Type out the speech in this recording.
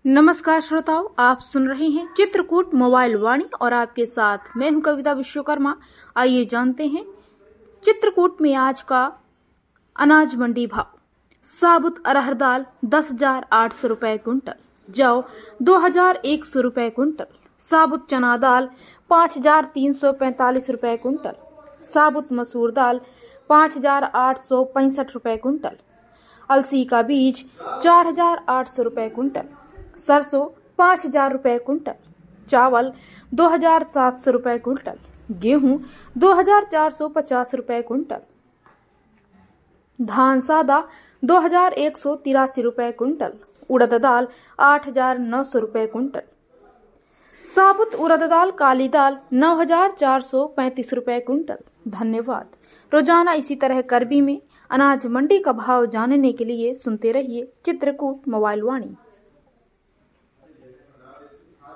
नमस्कार श्रोताओं, आप सुन रहे हैं चित्रकूट मोबाइल वाणी और आपके साथ मैं हूं कविता विश्वकर्मा। आइए जानते हैं चित्रकूट में आज का अनाज मंडी भाव। साबुत अरहर दाल 10,800 रुपए क्विंटल, जौ 2,100 रुपए क्विंटल, साबुत चना दाल 5,345 रुपए क्विंटल, साबुत मसूर दाल 5,865 रुपए क्विंटल, अलसी का बीज 4,800 रुपए क्विंटल, सरसों 5,000 रुपए क्विंटल, चावल 2,700 रुपए क्विंटल, गेहूं 2,450 रुपए क्विंटल, धान सादा 2,183 रुपए क्विंटल, उड़द दाल 8,900 रुपए क्विंटल, साबुत उड़द दाल काली दाल 9,435 रुपए क्विंटल। धन्यवाद। रोजाना इसी तरह करबी में अनाज मंडी का भाव जानने के लिए सुनते रहिए चित्रकूट मोबाइल वाणी।